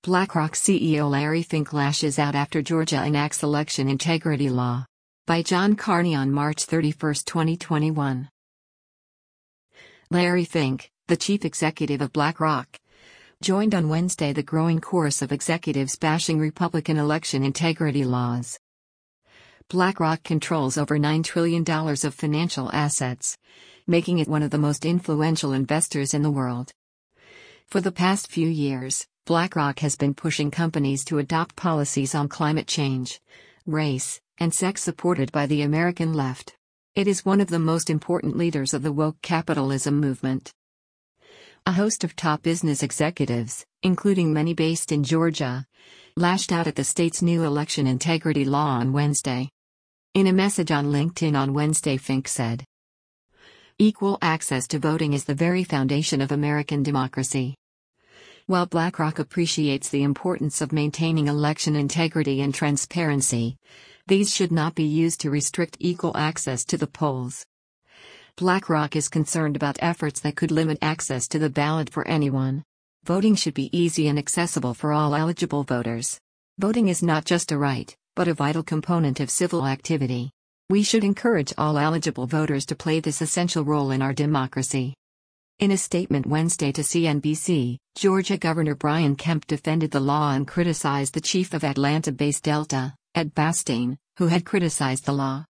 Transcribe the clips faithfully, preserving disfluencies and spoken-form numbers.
BlackRock C E O Larry Fink lashes out after Georgia enacts election integrity law. By John Carney on March thirty-first, twenty twenty-one. Larry Fink, the chief executive of BlackRock, joined on Wednesday the growing chorus of executives bashing Republican election integrity laws. BlackRock controls over nine trillion dollars of financial assets, making it one of the most influential investors in the world. For the past few years, BlackRock has been pushing companies to adopt policies on climate change, race, and sex supported by the American left. It is one of the most important leaders of the woke capitalism movement. A host of top business executives, including many based in Georgia, lashed out at the state's new election integrity law on Wednesday. In a message on LinkedIn on Wednesday, Fink said, "Equal access to voting is the very foundation of American democracy. While BlackRock appreciates the importance of maintaining election integrity and transparency, these should not be used to restrict equal access to the polls. BlackRock is concerned about efforts that could limit access to the ballot for anyone. Voting should be easy and accessible for all eligible voters. Voting is not just a right, but a vital component of civil activity. We should encourage all eligible voters to play this essential role in our democracy." In a statement Wednesday to C N B C, Georgia Governor Brian Kemp defended the law and criticized the chief of Atlanta-based Delta, Ed Bastian, who had criticized the law.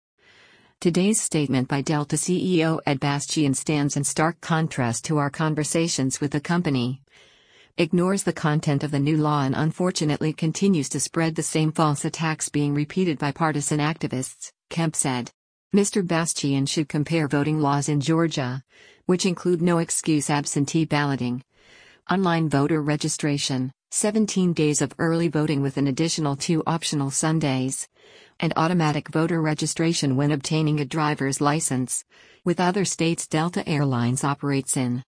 Today's statement by Delta C E O Ed Bastian stands in stark contrast to our conversations with the company, ignores the content of the new law and unfortunately continues to spread the same false attacks being repeated by partisan activists, Kemp said. Mister Bastian should compare voting laws in Georgia, which include no-excuse absentee balloting, online voter registration, seventeen days of early voting with an additional two optional Sundays, and automatic voter registration when obtaining a driver's license, with other states Delta Airlines operates in.